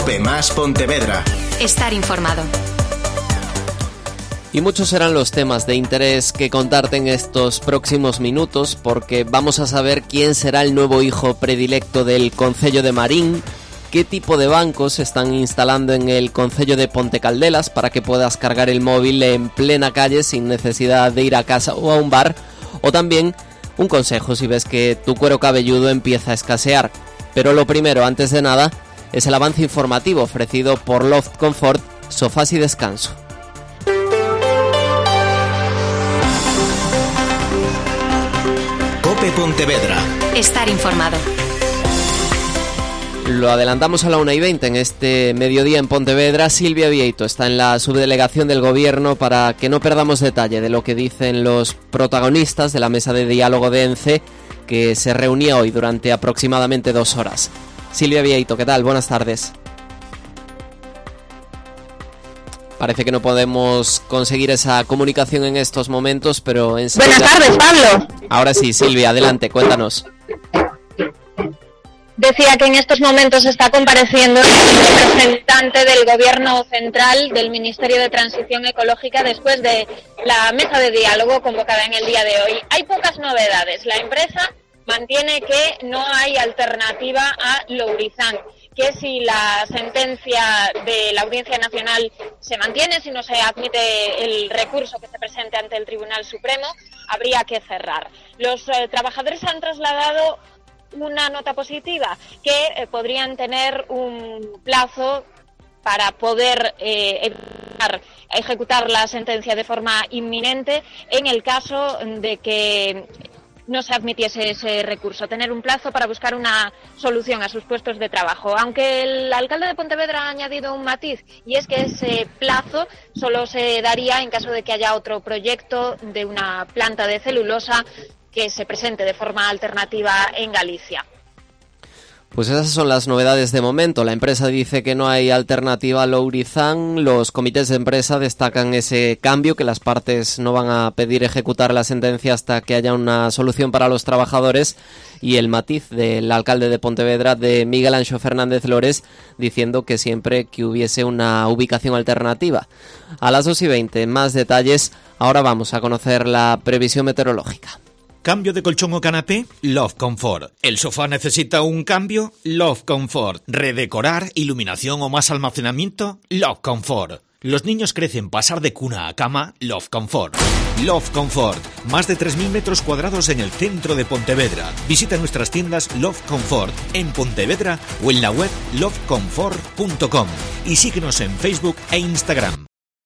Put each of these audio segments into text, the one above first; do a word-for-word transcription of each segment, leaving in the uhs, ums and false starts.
COPE más Pontevedra. Estar informado. Y muchos serán los temas de interés que contarte en estos próximos minutos, porque vamos a saber quién será el nuevo hijo predilecto del Concello de Marín, qué tipo de bancos se están instalando en el Concello de Pontecaldelas para que puedas cargar el móvil en plena calle sin necesidad de ir a casa o a un bar, o también un consejo si ves que tu cuero cabelludo empieza a escasear. Pero lo primero, antes de nada, es el avance informativo ofrecido por Loft Comfort, Sofás y Descanso. COPE Pontevedra. Estar informado. Lo adelantamos a la una y veinte en este mediodía en Pontevedra. Silvia Vieito está en la subdelegación del Gobierno para que no perdamos detalle de lo que dicen los protagonistas de la mesa de diálogo de ENCE, que se reunía hoy durante aproximadamente dos horas. Silvia Vieito, ¿qué tal? Buenas tardes. Parece que no podemos conseguir esa comunicación en estos momentos, pero enseguida... Buenas tardes, Pablo. Ahora sí, Silvia, adelante, cuéntanos. Decía que en estos momentos está compareciendo el representante del Gobierno Central del Ministerio de Transición Ecológica después de la mesa de diálogo convocada en el día de hoy. Hay pocas novedades. La empresa mantiene que no hay alternativa a Lourizán, que si la sentencia de la Audiencia Nacional se mantiene, si no se admite el recurso que se presente ante el Tribunal Supremo, habría que cerrar. Los eh, trabajadores han trasladado una nota positiva, que eh, podrían tener un plazo para poder eh, ejecutar la sentencia de forma inminente en el caso de que no se admitiese ese recurso, tener un plazo para buscar una solución a sus puestos de trabajo. Aunque el alcalde de Pontevedra ha añadido un matiz, y es que ese plazo solo se daría en caso de que haya otro proyecto de una planta de celulosa que se presente de forma alternativa en Galicia. Pues esas son las novedades de momento. La empresa dice que no hay alternativa a Lourizán. Los comités de empresa destacan ese cambio, que las partes no van a pedir ejecutar la sentencia hasta que haya una solución para los trabajadores, y el matiz del alcalde de Pontevedra, de Miguel Anxo Fernández Lores, diciendo que siempre que hubiese una ubicación alternativa. A las dos y veinte, más detalles. Ahora vamos a conocer la previsión meteorológica. ¿Cambio de colchón o canapé? Loft Comfort. ¿El sofá necesita un cambio? Loft Comfort. ¿Redecorar, iluminación o más almacenamiento? Loft Comfort. ¿Los niños crecen pasar de cuna a cama? Loft Comfort. Loft Comfort. Más de tres mil metros cuadrados en el centro de Pontevedra. Visita nuestras tiendas Loft Comfort en Pontevedra o en la web loft comfort punto com y síguenos en Facebook e Instagram.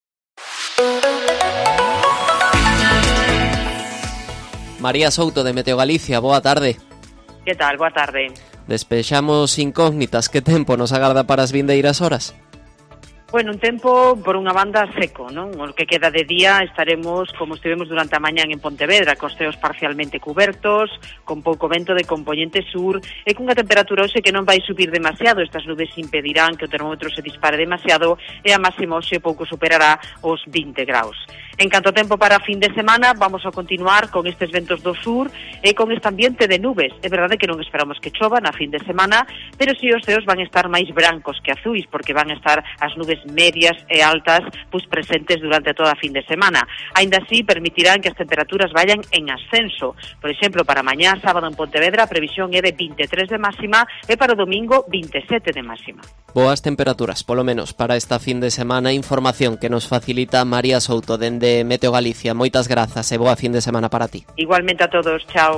María Souto, de Meteo Galicia, boa tarde. Que tal? Boa tarde. Despexamos incógnitas, que tempo nos agarda para as vindeiras horas? Bueno, un tempo, por unha banda, seco, non? O que queda de día estaremos como estivemos durante a mañán en Pontevedra, cos ceos parcialmente cubertos, con pouco vento de componente sur, e cunha temperatura hoxe que non vai subir demasiado. Estas nubes impedirán que o termómetro se dispare demasiado, e a máxima hoxe pouco superará os vinte graus. En canto a tempo para a fin de semana, vamos a continuar con estes ventos do sur e con este ambiente de nubes. É verdade que non esperamos que chova na fin de semana, pero si os ceos van estar máis brancos que azuis, porque van a estar as nubes medias e altas pois presentes durante toda a fin de semana. Aínda así, permitirán que as temperaturas vayan en ascenso. Por exemplo, para mañá, sábado en Pontevedra, a previsión é de vinte e tres de máxima e para o domingo vinte e sete de máxima. Boas temperaturas, polo menos, para esta fin de semana. Información que nos facilita María Souto, dende Meteo Galicia. Moitas grazas e boa fin de semana para ti. Igualmente a todos, chao.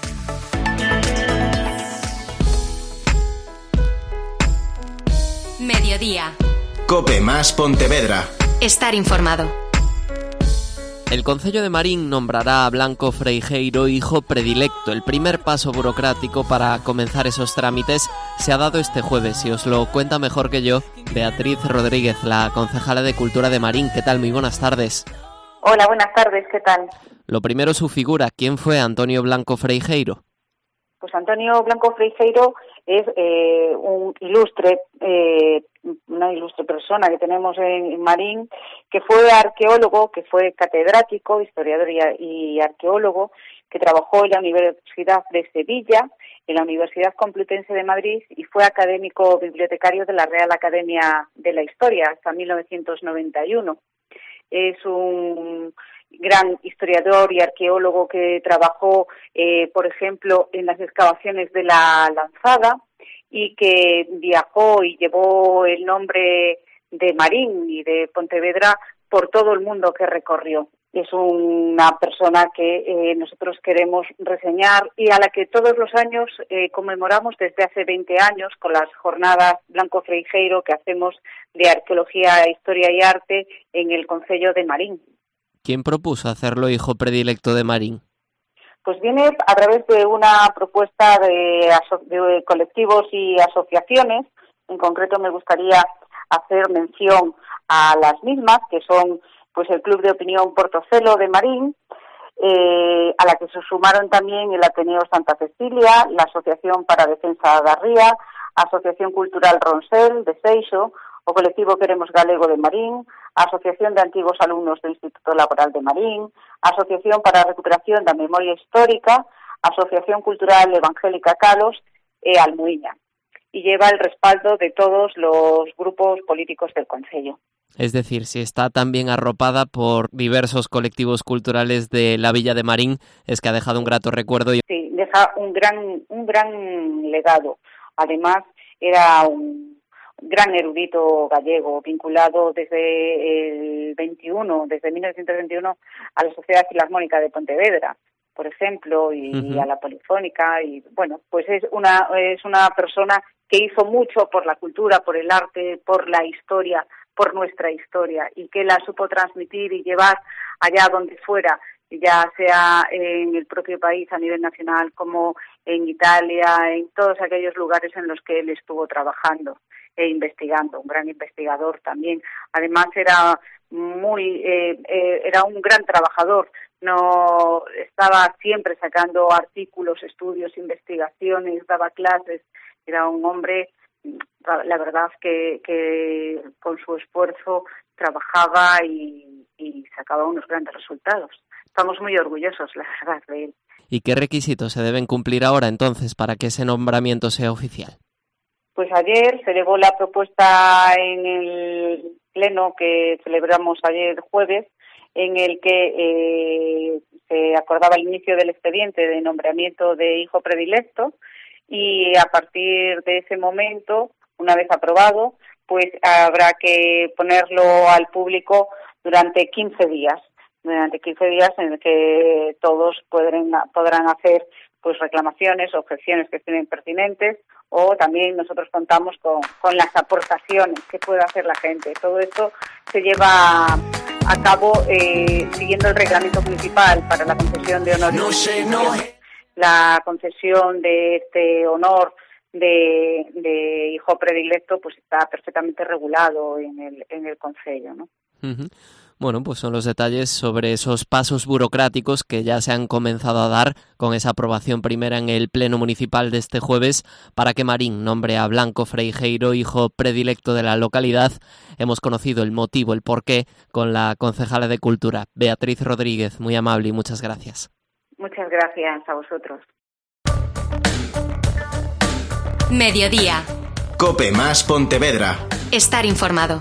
Mediodía. COPE más Pontevedra. Estar informado. El Concello de Marín nombrará a Blanco Freijeiro hijo predilecto. El primer paso burocrático para comenzar esos trámites se ha dado este jueves y os lo cuenta mejor que yo Beatriz Rodríguez, la concejala de Cultura de Marín. ¿Qué tal? Muy buenas tardes. Hola, buenas tardes, ¿qué tal? Lo primero, su figura. ¿Quién fue Antonio Blanco Freijeiro? Pues Antonio Blanco Freijeiro es eh, un ilustre eh, una ilustre persona que tenemos en, en Marín, que fue arqueólogo, que fue catedrático, historiador y, y arqueólogo, que trabajó en la Universidad de Sevilla, en la Universidad Complutense de Madrid y fue académico bibliotecario de la Real Academia de la Historia hasta mil novecientos noventa y uno. Es un gran historiador y arqueólogo que trabajó, eh, por ejemplo, en las excavaciones de la Lanzada y que viajó y llevó el nombre de Marín y de Pontevedra por todo el mundo que recorrió. Es una persona que eh, nosotros queremos reseñar y a la que todos los años eh, conmemoramos desde hace veinte años con las jornadas Blanco Freijeiro que hacemos de Arqueología, Historia y Arte en el concello de Marín. ¿Quién propuso hacerlo hijo predilecto de Marín? Pues viene a través de una propuesta de, aso- de colectivos y asociaciones. En concreto me gustaría hacer mención a las mismas, que son pues el Club de Opinión Portocelo de Marín, eh, a la que se sumaron también el Ateneo Santa Cecilia, la Asociación para Defensa da Ría, Asociación Cultural Ronsel de Seixo, o Colectivo Queremos Galego de Marín, Asociación de Antiguos Alumnos do Instituto Laboral de Marín, Asociación para a Recuperación da Memoria Histórica, Asociación Cultural Evangélica Calos e Almuíña. Y lleva el respaldo de todos los grupos políticos del concello. Es decir, si está tan bien arropada por diversos colectivos culturales de la Villa de Marín, es que ha dejado un grato recuerdo. Y... Sí, deja un gran, un gran legado. Además, era un gran erudito gallego, vinculado desde el veintiuno, desde mil novecientos veintiuno, a la Sociedad Filarmónica de Pontevedra, por ejemplo, y uh-huh. a la Polifónica. Y bueno, pues es una, es una persona que hizo mucho por la cultura, por el arte, por la historia, por nuestra historia, y que la supo transmitir y llevar allá donde fuera, ya sea en el propio país a nivel nacional como en Italia, en todos aquellos lugares en los que él estuvo trabajando e investigando, un gran investigador también. Además era muy eh, eh, era un gran trabajador, no estaba siempre sacando artículos, estudios, investigaciones, daba clases, era un hombre, la verdad que, que con su esfuerzo trabajaba y, y sacaba unos grandes resultados. Estamos muy orgullosos, la verdad, de él. ¿Y qué requisitos se deben cumplir ahora entonces para que ese nombramiento sea oficial? Pues ayer se elevó la propuesta en el pleno que celebramos ayer jueves, en el que eh, se acordaba el inicio del expediente de nombramiento de hijo predilecto, y a partir de ese momento, una vez aprobado, pues habrá que ponerlo al público durante quince días, durante quince días en el que todos podrán, podrán hacer pues reclamaciones, objeciones que estén pertinentes, o también nosotros contamos con, con las aportaciones que puede hacer la gente. Todo esto se lleva a cabo eh, siguiendo el reglamento municipal para la concesión de honores. No sé, no. La concesión de este honor de, de hijo predilecto pues está perfectamente regulado en el en el concello, ¿no? Uh-huh. Bueno, pues son los detalles sobre esos pasos burocráticos que ya se han comenzado a dar con esa aprobación primera en el Pleno Municipal de este jueves para que Marín nombre a Blanco Freijeiro hijo predilecto de la localidad. Hemos conocido el motivo, el porqué, con la concejala de Cultura, Beatriz Rodríguez. Muy amable y muchas gracias. Muchas gracias a vosotros. Mediodía. COPE más Pontevedra. Estar informado.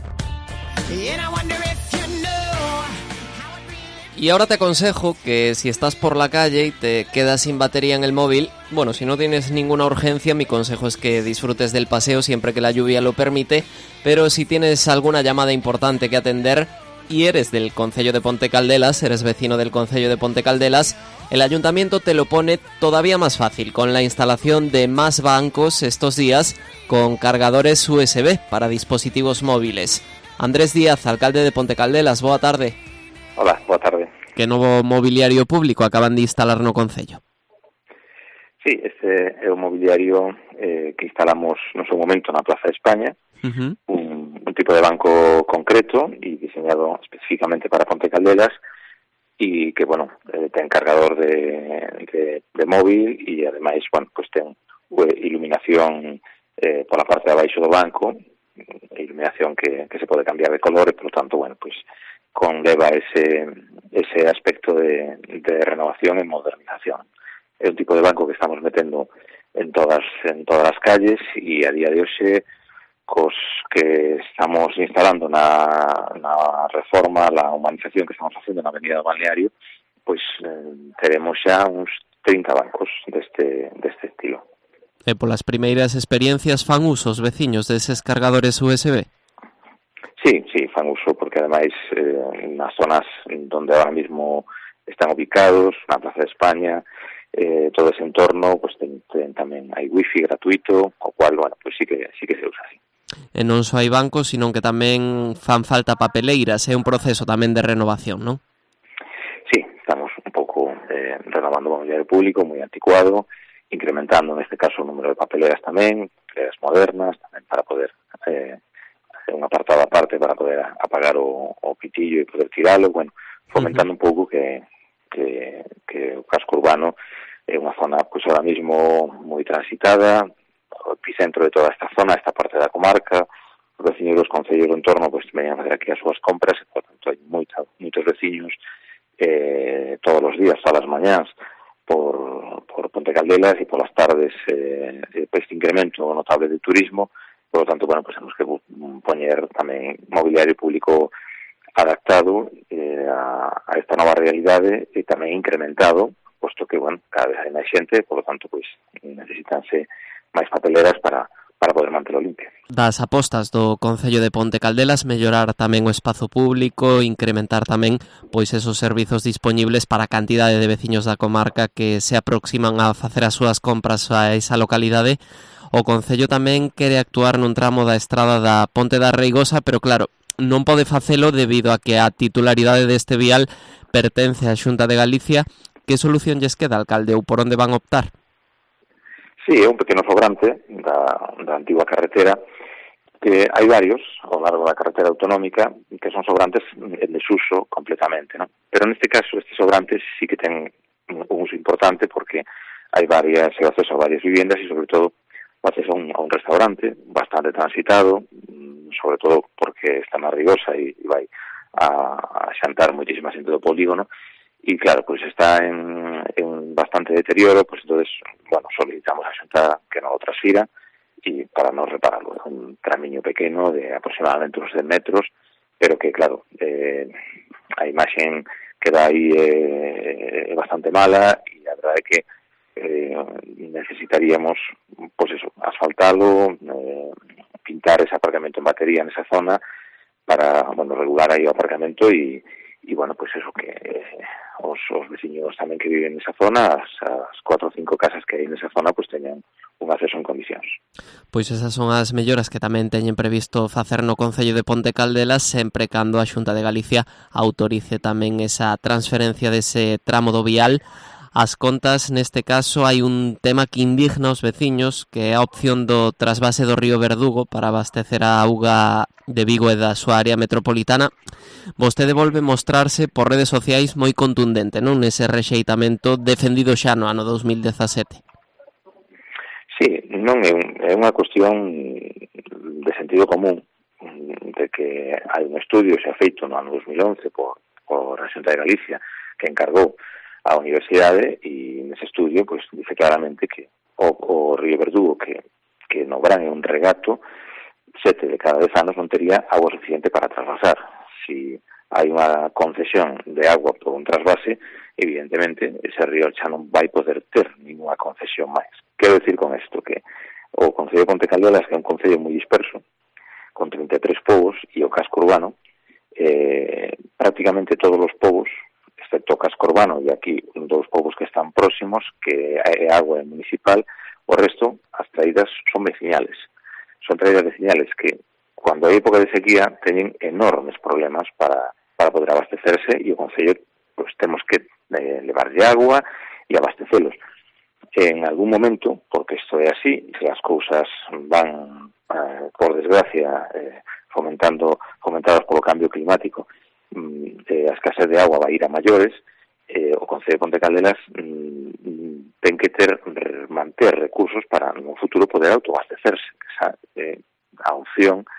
Y ahora te aconsejo que si estás por la calle y te quedas sin batería en el móvil, bueno, si no tienes ninguna urgencia, mi consejo es que disfrutes del paseo siempre que la lluvia lo permite, pero si tienes alguna llamada importante que atender y eres del concello de Ponte Caldelas, eres vecino del concello de Ponte Caldelas, el ayuntamiento te lo pone todavía más fácil con la instalación de más bancos estos días con cargadores U S B para dispositivos móviles. Andrés Díaz, alcalde de Ponte Caldelas, boa tarde. Hola, boa tarde. Que novo mobiliario público acaban de instalar no concello? Sí, este é o mobiliario eh, que instalamos no seu momento na Plaza de España, uh-huh. un, un tipo de banco concreto e diseñado especificamente para Ponte Caldelas e que, bueno, eh, ten cargador de, de, de móvil e ademais, bueno, pues ten iluminación eh, pola parte de abaixo do banco, iluminación que, que se pode cambiar de color e, por lo tanto, bueno, pues conleva ese ese aspecto de, de renovación e modernización. É un tipo de banco que estamos metendo en todas en todas as calles e a día de hoxe cos que estamos instalando na, na reforma, la humanización que estamos facendo na Avenida do Balneario, pois eh, teremos xa uns trinta bancos deste, deste estilo. E polas primeiras experiencias fan uso os veciños deses cargadores U S B? Sí, sí, fan uso, porque ademais eh, nas zonas donde ahora mismo están ubicados, na Plaza de España, eh, todo ese entorno, pues ten, ten tamén hai wifi gratuito, o cual, bueno, pues sí que sí que se usa así. E non só hai bancos, sino que tamén fan falta papeleiras, é un proceso tamén de renovación, non? Sí, estamos un pouco eh, renovando o mobiliario público, moi anticuado, incrementando neste caso o número de papeleras tamén, papeleras modernas, tamén para poder eh, hacer un apartado aparte para poder apagar o, o pitillo e poder tiralo, bueno, fomentando uh-huh. un pouco que, que, que o casco urbano é unha zona, pois, ahora mismo moi transitada, o epicentro de toda esta zona, esta parte da comarca, os veciños dos concellos do entorno, pois, veñan a facer aquí as súas compras, e, por tanto, hai moita, moitos veciños eh, todos os días, todas as mañáns, por, por Ponte Caldelas e polas tardes eh, este incremento notable de turismo. Por lo tanto, bueno, pues temos que poñer tamén mobiliario público adaptado eh, a, a esta nova realidade e tamén incrementado, posto que, bueno, cada vez hai máis xente, por lo tanto, pues necesitanse máis papeleras para para poder mantelo limpio. Das apostas do Concello de Ponte Caldelas, mellorar tamén o espazo público, incrementar tamén pois esos servizos dispoñibles para a cantidade de veciños da comarca que se aproximan a facer as súas compras a esa localidade. O Concello tamén quere actuar nun tramo da estrada da Ponte da Reigosa, pero claro, non pode facelo debido a que a titularidade deste vial pertence á Xunta de Galicia. Que solución lles queda, alcalde, ou por onde van optar? Sí, é un pequeno sobrante da, da antigua carretera, que hai varios ao largo da carretera autonómica que son sobrantes en desuso completamente, ¿no? Pero neste caso este sobrante sí que ten un uso importante porque hai varias, hai acceso a varias viviendas e sobre todo o acceso a un, a un restaurante bastante transitado, sobre todo porque está na Rigosa e, e vai a, a xantar moitísima xente do polígono. Y claro, pues está en, en bastante deterioro, pues entonces, bueno, solicitamos a Xunta que non o transfira y para non repararlo. É un tramiño pequeno de aproximadamente uns cen metros, pero que, claro, eh, a imaxen que dá aí é eh, bastante mala e a verdade é que eh, necesitaríamos, pues eso, asfaltalo, eh, pintar ese aparcamento en batería en esa zona para, bueno, regular aí o aparcamento e E, bueno, pues eso, que eh, os, os veciños tamén que viven nesa zona, as, as cuatro ou cinco casas que hai nesa zona, pues teñan un acceso en condicións. Pois esas son as melloras que tamén teñen previsto facer no Concello de Ponte Caldelas, sempre cando a Xunta de Galicia autorice tamén esa transferencia dese tramo do vial. As contas, neste caso, hai un tema que indigna os veciños, que é a opción do trasvase do río Verdugo para abastecer a auga de Vigo e da súa área metropolitana. Vostede volve mostrarse por redes sociais moi contundente, non? Nese rexeitamento defendido xa no ano dos mil dezasete. Sí, non é, un, é unha cuestión de sentido común, de que hai un estudio xa feito no ano dos mil once por, por a Xunta de Galicia que encargou a universidade e nese estudio pues dice claramente que o, o río Verdugo que, que no verán é un regato, sete de cada dez anos non tería agua suficiente para trasvasar. Si hai unha concesión de agua por un trasvase, evidentemente ese río xa non vai poder ter ninguna concesión máis. Quero decir con isto que o Concello de Ponte Caldelas, que é un concello moi disperso, con trinta e tres povos, e o casco urbano, eh, prácticamente todos os povos, excepto o casco urbano, e aquí dos povos que están próximos, que é agua municipal, o resto, as traídas son veciñales. Son traídas veciñales que, cando hai época de sequía, teñen enormes problemas para, para poder abastecerse, e o Concello, pues, temos que eh, levarlle agua e abastecelos. En algún momento, porque isto é así, se as cousas van, eh, por desgracia, eh, fomentando, fomentadas polo cambio climático, eh, a escasez de agua vai ir a maiores, eh, o Concello de Ponte Caldelas mm, ten que ter manter recursos para no futuro poder autoabastecerse. Esa, eh, a opción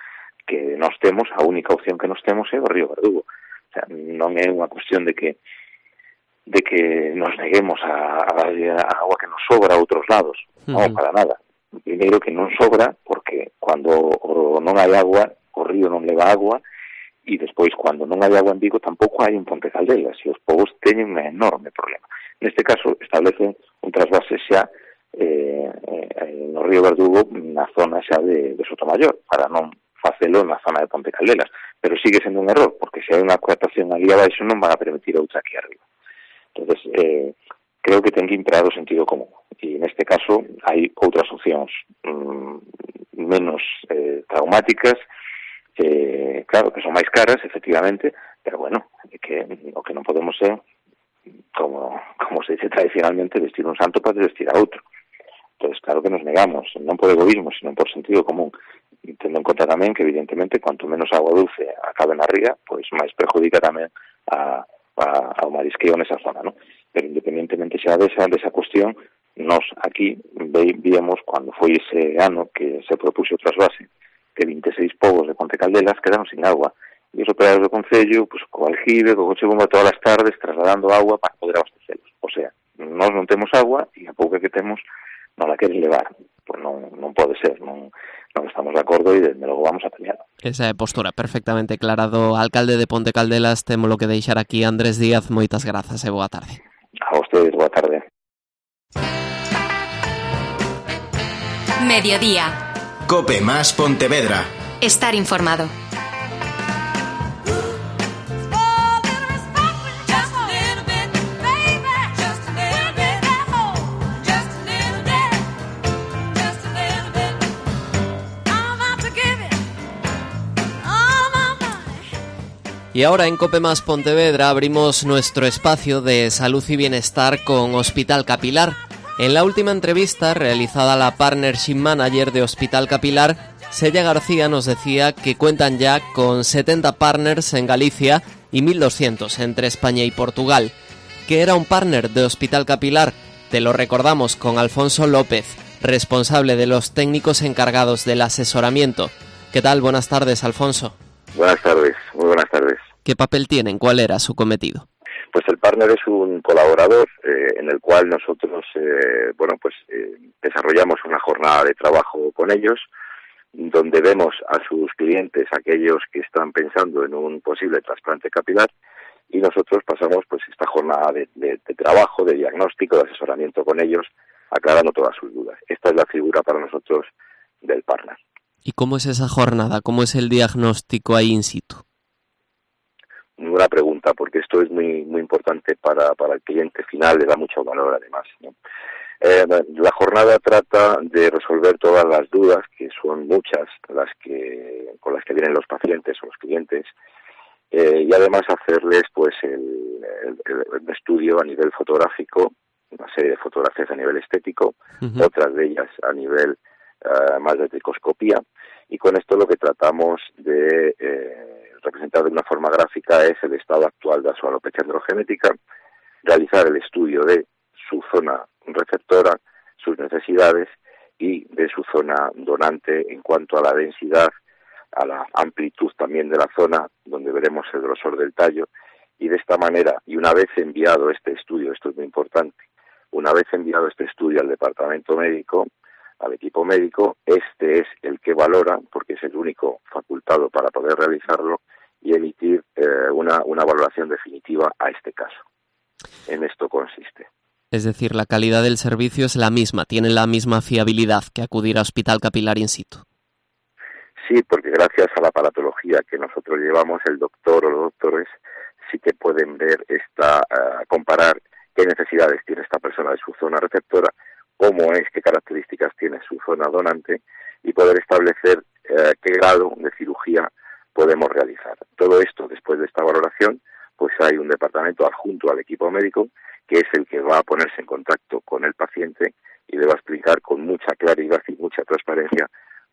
que nós temos, a única opción que nós temos é o río Verdugo. O sea, non é unha cuestión de que de que nos neguemos a, a darlle a agua que nos sobra a outros lados. Non, uh-huh. para nada. Primeiro que non sobra porque cando o, non hai agua, o río non leva agua, e despois cando non hai agua en Vigo tampouco hai un Ponte Caldelas, e os povos teñen un enorme problema. Neste caso establecen un trasvase xa eh, eh, no río Verdugo na zona xa de, de Sotomayor, para non facelo na zona de Ponte Caldelas, pero sigue sendo un error, porque se hai unha coatación ali abaixo non van a permitir outra aquí arriba. Entonces, eh, creo que ten que imperar o sentido común, e neste caso hai outras opcións mmm, menos eh, traumáticas, eh, claro, que son máis caras, efectivamente, pero bueno, que o que non podemos ser, como, como se dice tradicionalmente, vestir un santo para desvestir a outro. Entonces, claro que nos negamos, non por egoísmo, sino por sentido común, tendo en conta tamén que, evidentemente, cuanto menos agua dulce acabe na ría, pois máis perjudica tamén a, a, ao marisqueo nesa zona, ¿no? Pero independentemente xa desa, desa cuestión, nos aquí víamos, cando foi ese ano que se propuxo o trasvase, que vinte e seis povos de Ponte Caldelas quedaron sin agua, e os operarios do Concello, pues, co aljibe, co coche bomba todas as tardes, trasladando agua para poder abastecelos. O sea, nós non temos agua, e a pouca que temos non la queren levar. Pues non, non pode ser, non, non estamos de acordo e desde logo vamos a pelear. Esa é postura perfectamente clara do alcalde de Ponte Caldelas. Temos lo que deixar aquí. Andrés Díaz, moitas grazas e boa tarde. A vostedes, boa tarde. Mediodía. Cope más Pontevedra. Estar informado. Y ahora en Cope Más Pontevedra abrimos nuestro espacio de salud y bienestar con Hospital Capilar. En la última entrevista realizada a la Partnership Manager de Hospital Capilar, Sella García nos decía que cuentan ya con setenta partners en Galicia y mil doscientos entre España y Portugal. ¿Qué era un partner de Hospital Capilar? Te lo recordamos con Alfonso López, responsable de los técnicos encargados del asesoramiento. ¿Qué tal? Buenas tardes, Alfonso. Buenas tardes, muy buenas tardes. ¿Qué papel tienen? ¿Cuál era su cometido? Pues el partner es un colaborador eh, en el cual nosotros, eh, bueno, pues eh, desarrollamos una jornada de trabajo con ellos, donde vemos a sus clientes, aquellos que están pensando en un posible trasplante capilar, y nosotros pasamos pues esta jornada de, de, de trabajo, de diagnóstico, de asesoramiento con ellos, aclarando todas sus dudas. Esta es la figura para nosotros del partner. ¿Y cómo es esa jornada? ¿Cómo es el diagnóstico ahí in situ? Muy buena pregunta, porque esto es muy muy importante para, para el cliente final, le da mucho valor además, ¿no? Eh, la jornada trata de resolver todas las dudas, que son muchas, las que con las que vienen los pacientes o los clientes, eh, y además hacerles pues el, el, el estudio a nivel fotográfico, una serie de fotografías a nivel estético, uh-huh. otras de ellas a nivel uh, más de tricoscopía, y con esto lo que tratamos de eh, representar de una forma gráfica es el estado actual de su alopecia androgenética, realizar el estudio de su zona receptora, sus necesidades y de su zona donante en cuanto a la densidad, a la amplitud también de la zona, donde veremos el grosor del tallo, y de esta manera, y una vez enviado este estudio, esto es muy importante, una vez enviado este estudio al departamento médico, al equipo médico, este es el que valora, porque es el único facultado para poder realizarlo, y emitir eh, una, una valoración definitiva a este caso. En esto consiste. Es decir, la calidad del servicio es la misma, tiene la misma fiabilidad que acudir a Hospital Capilar in situ. Sí, porque gracias a la aparatología que nosotros llevamos, el doctor o los doctores sí que pueden ver, esta, uh, comparar qué necesidades tiene esta persona de su zona receptora, cómo es, qué características tiene su zona donante, y poder establecer uh, qué grado de cirugía podemos realizar. Todo esto, después de esta valoración, pues hay un departamento adjunto al equipo médico que es el que va a ponerse en contacto con el paciente y le va a explicar con mucha claridad y mucha transparencia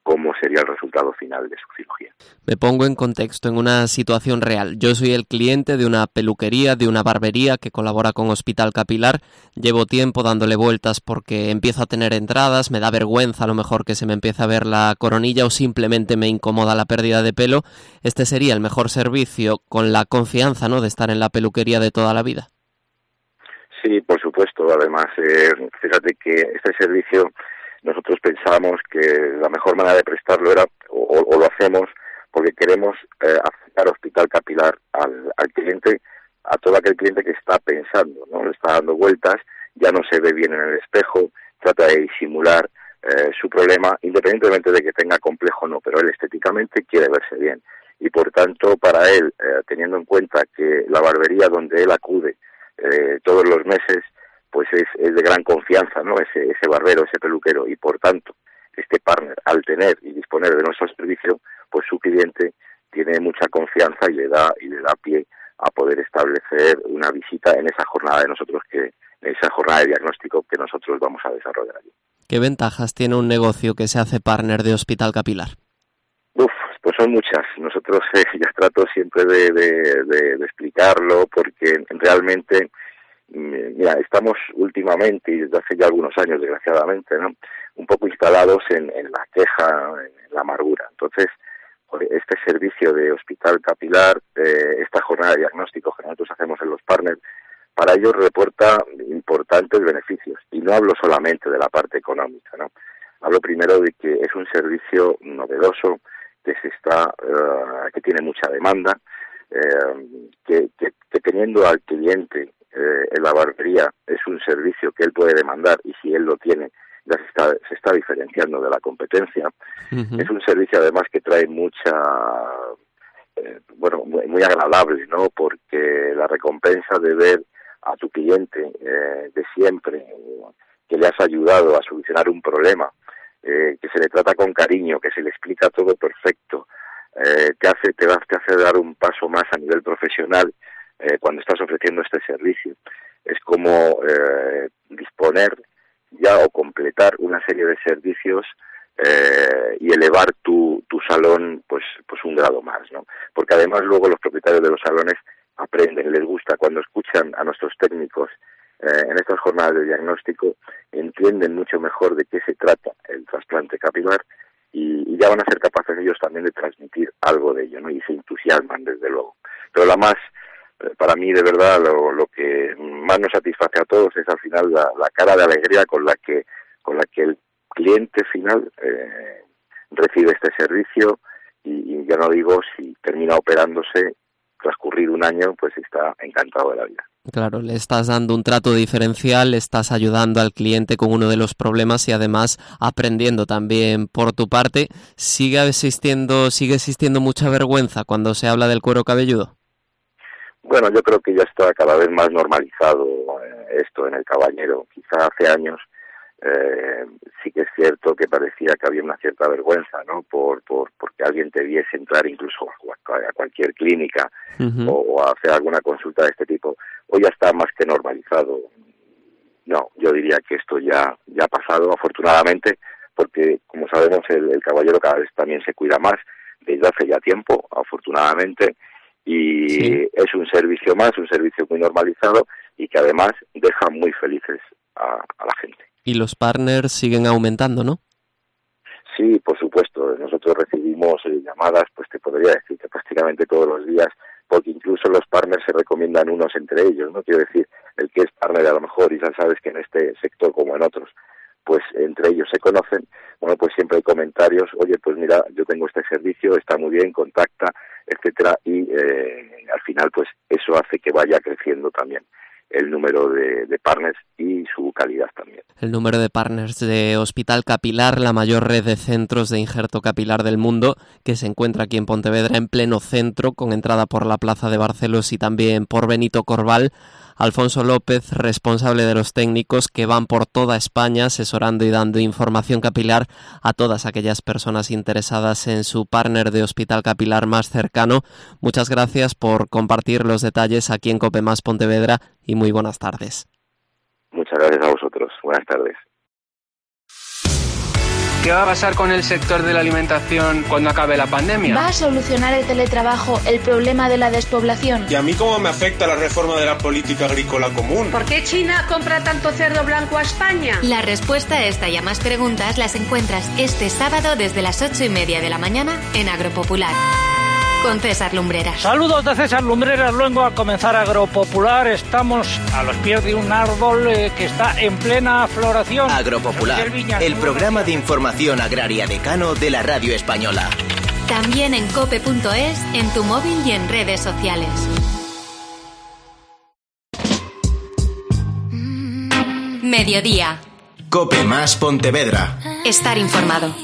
cómo sería el resultado final de su cirugía. Me pongo en contexto, en una situación real. Yo soy el cliente de una peluquería, de una barbería que colabora con Hospital Capilar. Llevo tiempo dándole vueltas porque empiezo a tener entradas, me da vergüenza a lo mejor que se me empiece a ver la coronilla o simplemente me incomoda la pérdida de pelo. Este sería el mejor servicio con la confianza, ¿no?, de estar en la peluquería de toda la vida. Sí, por supuesto. Además, eh, fíjate que este servicio nosotros pensamos que la mejor manera de prestarlo era, o, o lo hacemos, porque queremos eh, acercar Hospital Capilar al, al cliente, a todo aquel cliente que está pensando, ¿no? Le está dando vueltas, ya no se ve bien en el espejo, trata de disimular eh, su problema, independientemente de que tenga complejo o no, pero él estéticamente quiere verse bien. Y por tanto, para él, eh, teniendo en cuenta que la barbería donde él acude eh, todos los meses, pues es, es de gran confianza, ¿no?, ese, ese barbero, ese peluquero, y por tanto, este partner, al tener y disponer de nuestro servicio, pues su cliente tiene mucha confianza y le da y le da pie a poder establecer una visita en esa jornada de nosotros que en esa jornada de diagnóstico que nosotros vamos a desarrollar allí. ¿Qué ventajas tiene un negocio que se hace partner de Hospital Capilar? Uf, pues son muchas. Nosotros eh, ya trato siempre de, de, de, de explicarlo porque realmente, mira, estamos últimamente y desde hace ya algunos años, desgraciadamente, ¿no?, un poco instalados en, en la queja, en la amargura. Entonces, este servicio de Hospital Capilar, eh, esta jornada de diagnóstico que nosotros hacemos en los partners, para ellos reporta importantes beneficios. Y no hablo solamente de la parte económica, ¿no? Hablo primero de que es un servicio novedoso, que se está, uh, que tiene mucha demanda, eh, que, que, que teniendo al cliente eh, en la barbería es un servicio que él puede demandar y si él lo tiene ya se está, se está diferenciando de la competencia. Uh-huh. Es un servicio además que trae mucha, eh, bueno, muy, muy agradable, ¿no?, porque la recompensa de ver a tu cliente eh, de siempre, eh, que le has ayudado a solucionar un problema, eh, que se le trata con cariño, que se le explica todo perfecto, eh, te hace te, da, te hace dar un paso más a nivel profesional eh, cuando estás ofreciendo este servicio. Es como eh, disponer ya o completar una serie de servicios eh, y elevar tu, tu salón pues pues un grado más, ¿no? Porque además luego los propietarios de los salones aprenden, les gusta, cuando escuchan a nuestros técnicos eh, en estas jornadas de diagnóstico, entienden mucho mejor de qué se trata el trasplante capilar y, y ya van a ser capaces ellos también de transmitir algo de ello, ¿no? Y se entusiasman desde luego. Pero la más, eh, para mí de verdad, lo, lo que más nos satisface a todos es al final la, la cara de alegría con la que con la que el cliente final eh, recibe este servicio y, y ya no digo si termina operándose transcurrido un año, pues está encantado de la vida. Claro, le estás dando un trato diferencial, le estás ayudando al cliente con uno de los problemas y además aprendiendo también por tu parte. ¿Sigue existiendo, sigue existiendo mucha vergüenza cuando se habla del cuero cabelludo? Bueno, yo creo que ya está cada vez más normalizado eh, esto en el caballero. Quizá hace años eh, sí que es cierto que parecía que había una cierta vergüenza, ¿no? Por, por porque alguien te viese entrar incluso a, a cualquier clínica uh-huh. o, o a hacer alguna consulta de este tipo. Hoy ya está más que normalizado. No, yo diría que esto ya ya ha pasado, afortunadamente, porque como sabemos el, el caballero cada vez también se cuida más desde hace ya tiempo, afortunadamente, y sí. Es un servicio más, un servicio muy normalizado y que además deja muy felices a, a la gente. Y los partners siguen aumentando, ¿no? Sí, por supuesto. Nosotros recibimos eh, llamadas, pues te podría decir que prácticamente todos los días, porque incluso los partners se recomiendan unos entre ellos, ¿no? Quiero decir, el que es partner a lo mejor, y ya sabes que en este sector como en otros, pues entre ellos se conocen, bueno, pues siempre hay comentarios, oye, pues mira, yo tengo este servicio, está muy bien, contacta, etcétera, y eh, al final pues eso hace que vaya creciendo también el número de, de partners y su calidad también. El número de partners de Hospital Capilar, la mayor red de centros de injerto capilar del mundo, que se encuentra aquí en Pontevedra, en pleno centro, con entrada por la Plaza de Barcelos y también por Benito Corval. Alfonso López, responsable de los técnicos que van por toda España asesorando y dando información capilar a todas aquellas personas interesadas en su partner de Hospital Capilar más cercano. Muchas gracias por compartir los detalles aquí en COPE Más Pontevedra y muy buenas tardes. Muchas gracias a vosotros. Buenas tardes. ¿Qué va a pasar con el sector de la alimentación cuando acabe la pandemia? ¿Va a solucionar el teletrabajo el problema de la despoblación? ¿Y a mí cómo me afecta la reforma de la política agrícola común? ¿Por qué China compra tanto cerdo blanco a España? La respuesta a esta y a más preguntas las encuentras este sábado desde las ocho y media de la mañana en Agropopular. Con César Lumbreras. Saludos de César Lumbreras, luego a comenzar Agropopular. Estamos a los pies de un árbol eh, que está en plena floración. Agropopular, el programa de información agraria decano de la radio española. También en cope punto es, en tu móvil y en redes sociales. Mediodía. Cope más Pontevedra. Estar informado.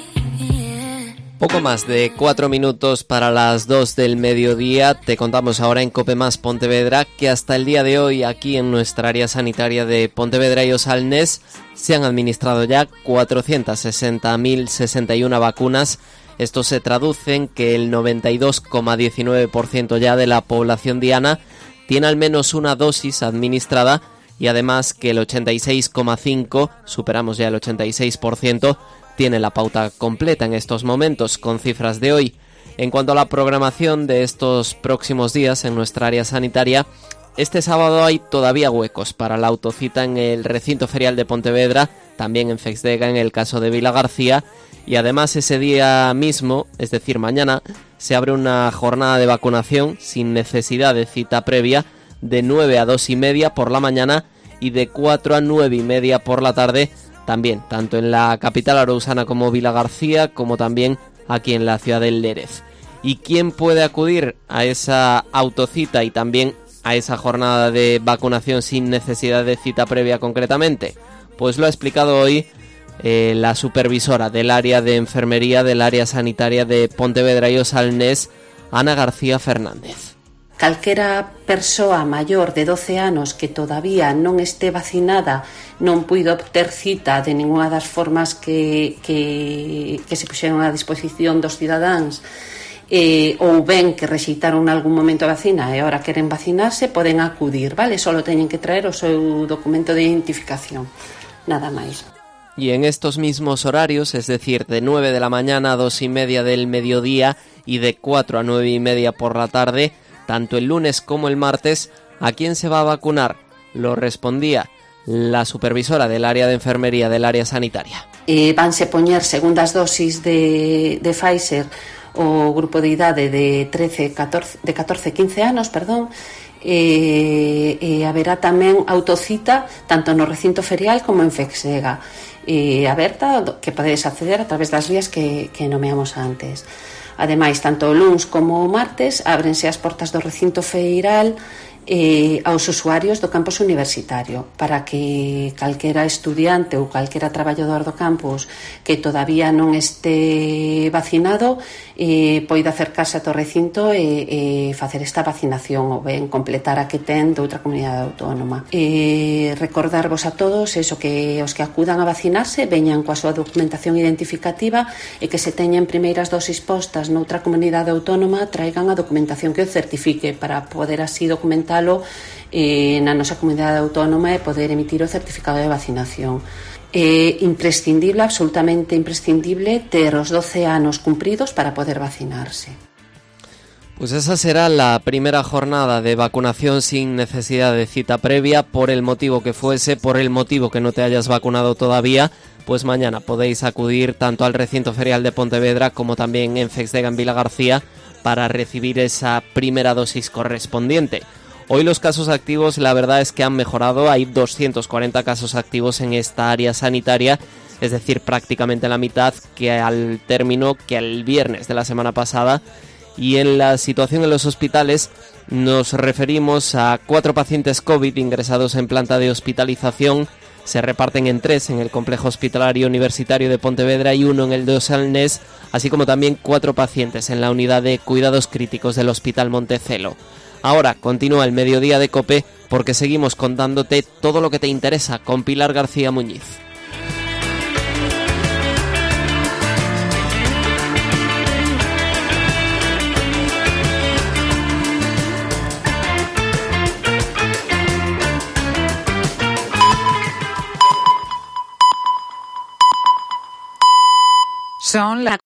Poco más de cuatro minutos para las dos del mediodía. Te contamos ahora en Cope Más Pontevedra que hasta el día de hoy aquí en nuestra área sanitaria de Pontevedra y Osalnés se han administrado ya cuatrocientas sesenta mil sesenta y una vacunas. Esto se traduce en que el noventa y dos coma diecinueve por ciento ya de la población diana tiene al menos una dosis administrada y además que el ochenta y seis coma cinco por ciento, superamos ya el ochenta y seis por ciento, tiene la pauta completa en estos momentos con cifras de hoy. En cuanto a la programación de estos próximos días en nuestra área sanitaria, este sábado hay todavía huecos para la autocita en el recinto ferial de Pontevedra, también en Fexdega en el caso de Vilagarcía, y además ese día mismo, es decir mañana, se abre una jornada de vacunación sin necesidad de cita previa de nueve a dos y media por la mañana y de cuatro a nueve y media por la tarde, también, tanto en la capital arousana como Vilagarcía, como también aquí en la ciudad del Lérez. ¿Y quién puede acudir a esa autocita y también a esa jornada de vacunación sin necesidad de cita previa concretamente? Pues lo ha explicado hoy eh, la supervisora del área de enfermería del área sanitaria de Pontevedra y Osalnés, Ana García Fernández. Calquera persoa maior de doce anos que todavía non este vacinada non puido obter cita de ninguna das formas que, que, que se puxeron a disposición dos cidadáns eh, ou ben que rexeitaron en algún momento a vacina e agora queren vacinarse, poden acudir, vale? Solo teñen que traer o seu documento de identificación, nada máis. Y en estos mismos horarios, es decir, de nueve de la mañana a dos y media del mediodía y de cuatro a nueve y media por la tarde, tanto el lunes como el martes, ¿a quién se va a vacunar? Lo respondía la supervisora del área de enfermería del área sanitaria. Eh, vanse poñer segundas dosis de, de Pfizer o grupo de idade de trece, catorce, de catorce, quince anos, perdón, e, e haberá tamén autocita tanto no recinto ferial como en Fexdega, e aberta que podedes acceder a través das vías que, que nomeamos antes. Ademais, tanto o luns como o martes ábrense as portas do recinto feiral eh, aos usuarios do campus universitario para que calquera estudiante ou calquera traballador do campus que todavía non este vacinado eh, poida acercarse ao recinto e, e facer esta vacinación ou ben completar a que ten de outra comunidade autónoma. Eh, recordarvos a todos eso, que os que acudan a vacinarse veñan coa súa documentación identificativa e que se teñen primeiras dosis postas noutra comunidade autónoma traigan a documentación que o certifique para poder así documentar Eh, na nosa comunidade autónoma e poder emitir o certificado de vacinación. É imprescindible, absolutamente imprescindible, ter os doce anos cumpridos para poder vacinarse. Pues esa será la primera jornada de vacunación sin necesidad de cita previa, por el motivo que fuese, por el motivo que no te hayas vacunado todavía, pues mañana podéis acudir tanto al recinto ferial de Pontevedra como también en Fexdega en Vilagarcía para recibir esa primera dosis correspondiente. Hoy los casos activos la verdad es que han mejorado, hay doscientos cuarenta casos activos en esta área sanitaria, es decir, prácticamente la mitad que al término que el viernes de la semana pasada. Y en la situación en los hospitales nos referimos a cuatro pacientes COVID ingresados en planta de hospitalización, se reparten en tres en el complejo hospitalario universitario de Pontevedra y uno en el de Osalnés, así como también cuatro pacientes en la unidad de cuidados críticos del Hospital Montecelo. Ahora continúa el mediodía de COPE porque seguimos contándote todo lo que te interesa con Pilar García Muñiz. son la